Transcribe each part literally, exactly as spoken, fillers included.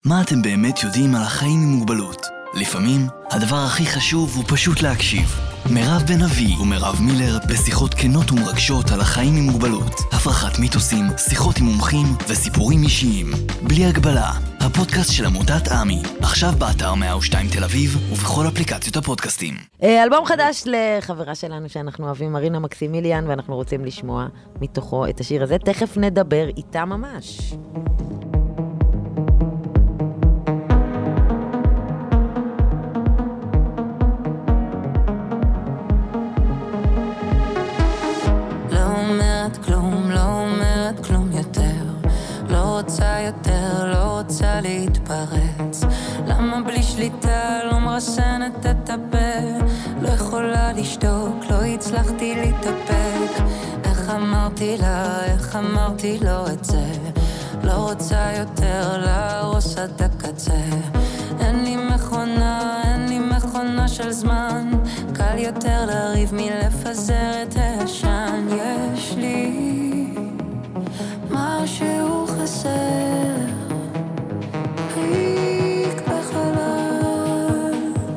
מה אתם באמת יודעים על החיים עם מוגבלות? לפעמים, הדבר הכי חשוב הוא פשוט להקשיב. מירב בן אבי ומירב מילר בשיחות כנות ומרגשות על החיים עם מוגבלות, הפרחת מיתוסים, שיחות עם מומחים וסיפורים אישיים. בלי הגבלה, הפודקאסט של עמותת עמי, עכשיו באתר מאה ושתיים תל אביב ובכל אפליקציות הפודקאסטים. אלבום חדש לחברה שלנו שאנחנו אוהבים, מרינה מקסימיליאן, ואנחנו רוצים לשמוע מתוכו את השיר הזה. תכף נדבר איתה ממש. רוצה יותר, לא רוצה להתפרץ. למה בלי שליטה לא מרסנת את הפה? לא יכולה לשתוק, לא הצלחתי להתאפק. איך אמרתי לה, איך אמרתי לו את זה? לא רוצה יותר להרוס עד הקצה. אין לי מכונה, אין לי מכונה של זמן. קל יותר לריב מלפזר את השן. יש לי משהו חסר, חיק בחלל,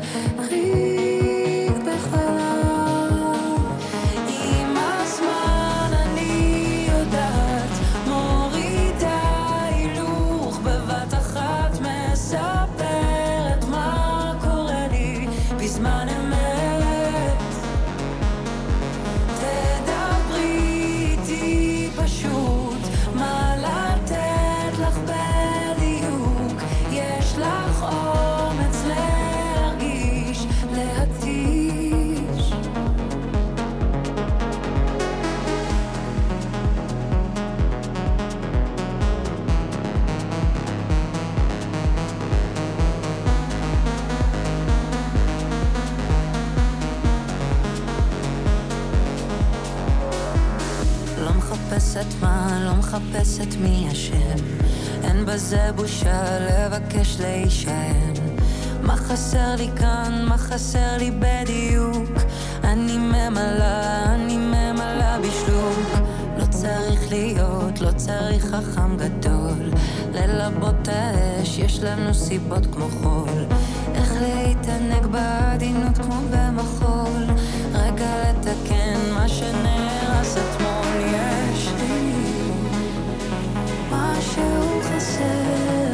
חיק בחלל. עם הזמן אני יודעת, מורידה הילוך בבת אחת, מספרת מה קורה לי בזמן אמת. תדברי איתי פשוט, מה לתת לך בדיוק? יש לך אומץ להרגיש, להתיש. לא מחפשת מה, לא מחפשת מי השם. אין בזה בושה לבקש להישאר. מה חסר לי כאן, מה חסר לי בדיוק? אני ממלא, אני ממלא בשלוק. לא צריך להיות, לא צריך חכם גדול ללבות האש, יש לנו סיבות כמו חול. איך להתענג בעדינות כמו במחול, רגע לתקן מה שנהרס אתמול. יש לי משהו חסר,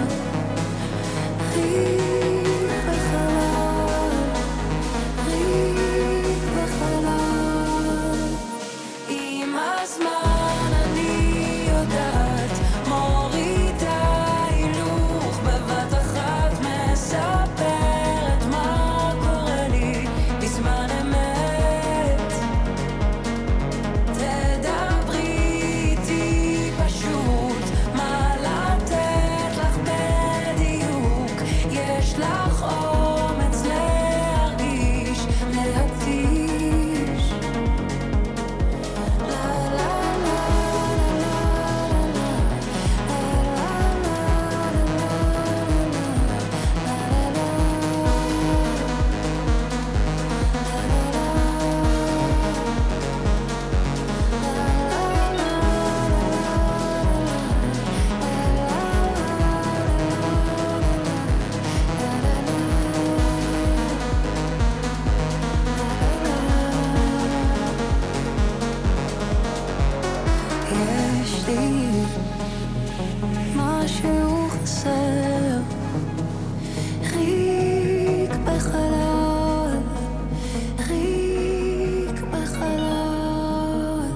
ריק בחלל, ריק בחלל. עם הזמן אני יודעת, מורידה הילוך בבת אחת, מספרת מה קורה לי בזמן אמת. תדברי איתי פשוט, מה לתת לך בדיוק? יש לך אומץ להרגיש, להתיש. לה לה לה יש לי משהו חסר, חיק בחלל, חיק בחלל.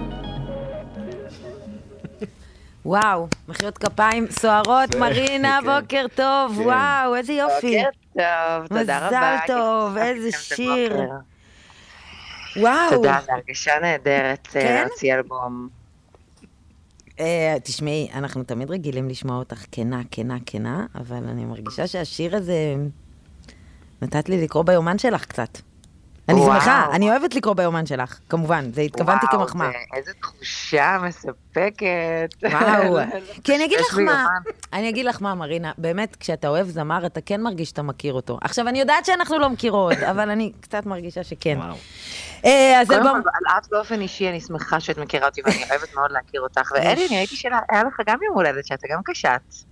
וואו, מחיאות כפיים סוערות. מרינה, בוקר טוב. וואו, איזה יופי. בוקר טוב, תודה רבה. מזל טוב, איזה שיר. וואו. תודה, זו הרגשה נהדרת כן? להוציא אלבום. אה, תשמעי, אנחנו תמיד רגילים לשמוע אותך כנה, כנה, כנה, אבל אני מרגישה שהשיר הזה נתת לי לקרוא ביומן שלך קצת. אני וואו. שמחה, אני אוהבת לקרוא ביומן שלך, כמובן, זה התכוונתי וואו, כמחמאה. זה- איזה תחושה מספקת. וואו, כי אני אגיד יש לך לי מה, יומן. אני אגיד לך מה, מרינה, באמת, כשאתה אוהב זמר, אתה כן מרגיש שאתה מכיר אותו. עכשיו, אני יודעת שאנחנו לא מכירות, אבל אני קצת מרגישה שכן. אה, אז קודם אלבום... כל, על את באופן אישי, אני שמחה שאת מכירה אותי, ואני אוהבת מאוד להכיר אותך. ואלי, אני ראיתי שהיה לך גם יום הולדת, שאתה גם קשת.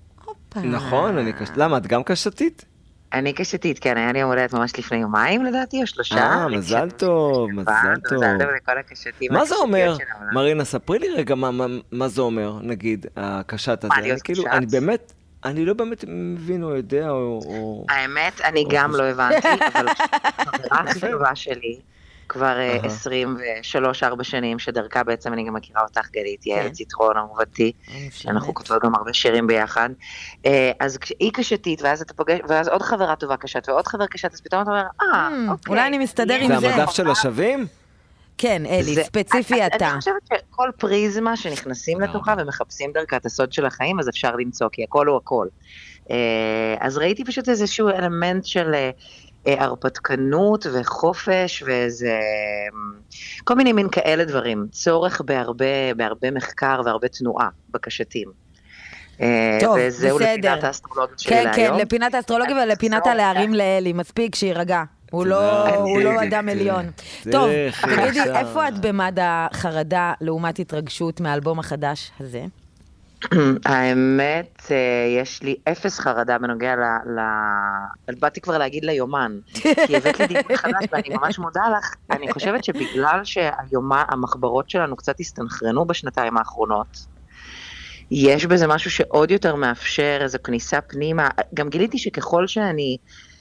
נכון, אני קש... למה, את גם קשתית? אני קשתית, כן, היה לי יום הולדת ממש לפני יומיים לדעתי, או שלושה. אה, מזל טוב, מזל טוב. מזל טוב לכל הקשתים. מה זה אומר? מרינה, ספרי לי רגע מה, מה, מה זה אומר, נגיד, הקשת הזה. להיות כאילו, קשת? אני באמת, אני לא באמת מבין או יודע, או... או... האמת, אני גם לא הבנתי, אבל חברה הכי טובה שלי, כבר עשרים ושלוש ארבע שנים, שדרכה בעצם אני גם מכירה אותך, גלית, יעל ציטרון, אהובתי, שאנחנו כותבות גם הרבה שירים ביחד. אז היא קשתית, ואז אתה פוגש, ואז עוד חברה טובה קשת, ועוד חבר קשת, אז פתאום אתה אומר, אה, אוקיי. אולי אני מסתדר עם זה. זה המדף של השווים? כן, אלי, ספציפי אתה. אני חושבת שכל פריזמה שנכנסים לתוכה ומחפשים דרכה את הסוד של החיים, אז אפשר למצוא, כי הכל הוא הכל. אז ראיתי פשוט איזשהו אלמנט של הרפתקנות וחופש, ואיזה, כל מיני מין כאלה דברים, צורך בהרבה, בהרבה מחקר והרבה תנועה בקשתים. טוב, וזהו בסדר. לפינת האסטרולוגיה שלי כן, להיום. כן, לפינת האסטרולוגיה ולפינת הלהרים לאלי, מספיק שירגע. הוא לא, הוא לא אדם עליון. טוב, תגידי, איפה את במד החרדה לעומת התרגשות מהאלבום החדש הזה? האמת, יש לי אפס חרדה בנוגע ל... באתי כבר להגיד ליומן, כי הבאת לי דיון חדש ואני ממש מודה לך. אני חושבת שבגלל שהיומן, המחברות שלנו קצת הסתנכרנו בשנתיים האחרונות, יש בזה משהו שעוד יותר מאפשר איזו כניסה פנימה. גם גיליתי שככל שאני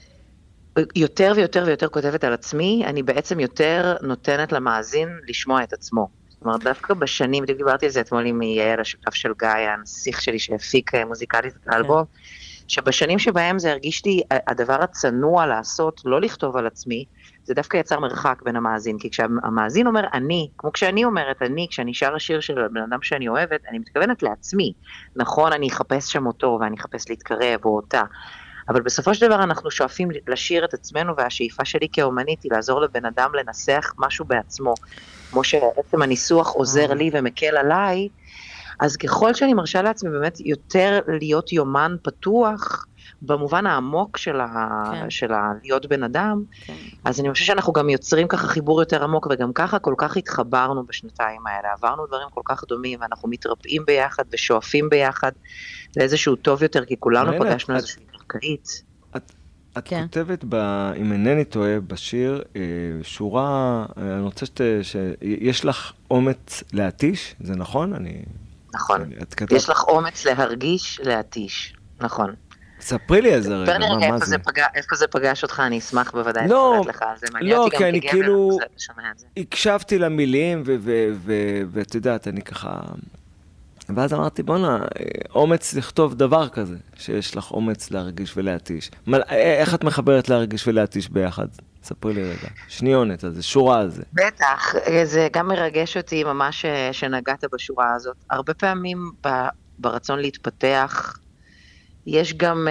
יותר ויותר ויותר כותבת על עצמי, אני בעצם יותר נותנת למאזין לשמוע את עצמו. זאת אומרת, דווקא בשנים, בדיוק דיברתי על זה אתמול עם יעל, השותף של גיא, הנסיך שלי שהפיק מוזיקלית את האלבום, שבשנים שבהם זה הרגיש לי, הדבר הצנוע לעשות, לא לכתוב על עצמי, זה דווקא יצר מרחק בין המאזין, כי כשהמאזין אומר אני, כמו כשאני אומרת אני, כשאני שר השיר של בן אדם שאני אוהבת, אני מתכוונת לעצמי. נכון, אני אחפש שם אותו, ואני אחפש להתקרב או אותה, אבל בסופו של דבר אנחנו שואפים לשיר את עצמנו, והשאיפה שלי כאומנית היא לעזור לבן אדם לנסח משהו בעצמו, כמו שבעצם הניסוח עוזר לי ומקל עליי, אז ככל שאני מרשה לעצמי באמת יותר להיות יומן פתוח, במובן העמוק של, ה... כן. של ה... להיות בן אדם, כן. אז אני חושב שאנחנו גם יוצרים ככה חיבור יותר עמוק, וגם ככה כל כך התחברנו בשנתיים האלה, עברנו דברים כל כך דומים, ואנחנו מתרפאים ביחד ושואפים ביחד לאיזשהו טוב יותר, כי כולנו פגשנו את... איזושהי תרקעית. את, את כן. כותבת, ב... אם אינני טועה, בשיר, שורה, אני רוצה שת... שיש לך אומץ להתיש, זה נכון? אני... נכון, כתב... יש לך אומץ להרגיש, להתיש, נכון. ספרי לי איזה רגע, מה, מה זה? פגע, איפה זה פגש אותך, אני אשמח בוודאי לא, לפרט לך על זה. לא, כי אני כאילו הקשבתי למילים, ואת יודעת, אני ככה... ואז אמרתי, בוא'נה, אומץ לכתוב דבר כזה, שיש לך אומץ להרגיש ולהתיש. איך את מחברת להרגיש ולהתיש ביחד? ספרי לי רגע. שניונת, אז שורה על זה. בטח, זה גם מרגש אותי ממש שנגעת בשורה הזאת. הרבה פעמים ברצון להתפתח, יש גם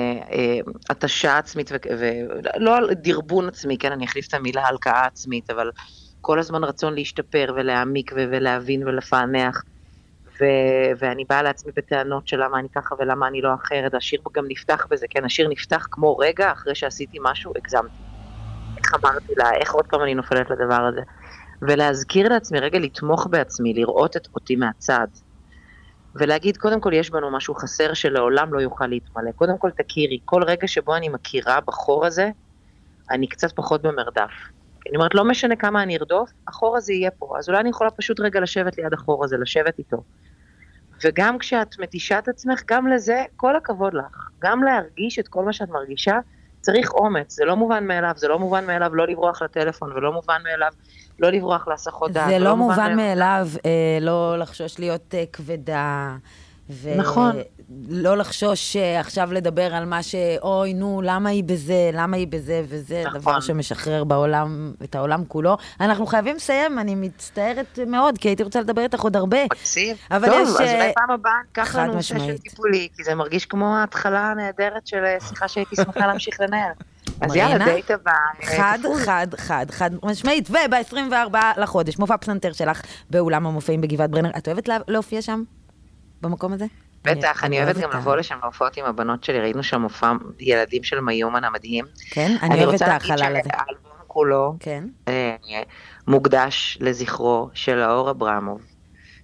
התשה עצמית, ולא דרבון עצמי, כן, אני אחליף את המילה הלקאה עצמית, אבל כל הזמן רצון להשתפר ולהעמיק ולהבין ולפענח. ו- ואני באה לעצמי בטענות של למה אני ככה ולמה אני לא אחרת, השיר גם נפתח בזה, כן, השיר נפתח כמו רגע אחרי שעשיתי משהו, הגזמתי. איך אמרתי לה, איך עוד פעם אני נופלת לדבר הזה, ולהזכיר לעצמי רגע לתמוך בעצמי, לראות את אותי מהצד, ולהגיד קודם כל יש בנו משהו חסר שלעולם לא יוכל להתמלא, קודם כל תכירי, כל רגע שבו אני מכירה בחור הזה, אני קצת פחות במרדף. אני אומרת, לא משנה כמה אני ארדוף, החור הזה יהיה פה, אז אולי אני יכולה פשוט רגע לשבת ליד החור הזה, לשבת איתו. וגם כשאת מתישה את עצמך, גם לזה, כל הכבוד לך. גם להרגיש את כל מה שאת מרגישה, צריך אומץ. זה לא מובן מאליו, זה לא מובן מאליו לא לברוח לטלפון, ולא מובן מאליו לא לברוח להסחות דעת. זה לא מובן מאליו לא לחשוש להיות כבדה. נכון. ולא לחשוש עכשיו לדבר על מה שאוי, נו, למה היא בזה, למה היא בזה, וזה נכון. דבר שמשחרר בעולם, את העולם כולו. אנחנו חייבים לסיים, אני מצטערת מאוד, כי הייתי רוצה לדבר איתך עוד הרבה. מקסיב. אבל טוב, יש... אז אולי פעם הבאה, ככה לנו סשן טיפולי, כי זה מרגיש כמו ההתחלה הנהדרת של שיחה שהייתי שמחה להמשיך לנהל. אז יאללה, דייט הבא. חד, חד, חד, חד, משמעית. וב-עשרים וארבעה לחודש, מופע פסנתר שלך באולם המופעים בגבעת ברנר. את אוהבת להופיע שם? במקום הזה? בטח, אני אוהבת גם לבוא לשם להופעות עם הבנות שלי, ראינו שם מופע ילדים של מיומן המדהים. כן, אני אוהבת את החלל הזה. אני רוצה להגיד שהאלבום כולו מוקדש לזכרו של האור אברמוב,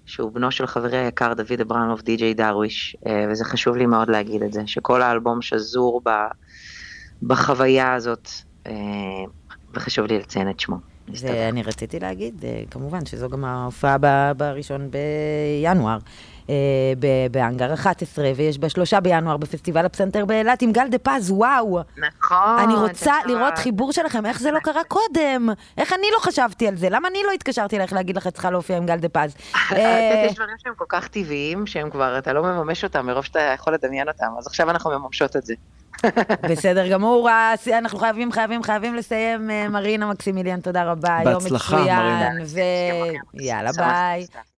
שהוא בנו של חברי היקר דוד אברמוב, די-ג'יי דרוויש, וזה חשוב לי מאוד להגיד את זה, שכל האלבום שזור בחוויה הזאת, וחשוב לי לציין את שמו. ואני רציתי להגיד, כמובן, שזו גם ההופעה בראשון בינואר, באנגר אחת עשרה, ויש בשלושה בינואר בפסטיבל הפסנתר באילת עם גל דה פז, וואו. נכון. אני רוצה לראות חיבור שלכם, איך זה לא קרה קודם? איך אני לא חשבתי על זה? למה אני לא התקשרתי לך להגיד לך, את צריכה להופיע עם גל דה פז? יש דברים שהם כל כך טבעיים, שהם כבר, אתה לא מממש אותם, מרוב שאתה יכול לדמיין אותם, אז עכשיו אנחנו מממשות את זה. בסדר גמור, אנחנו חייבים, חייבים, חייבים לסיים. מרינה מקסימיליאן, תודה רבה. בהצלחה, מרינה. ויאללה, ביי.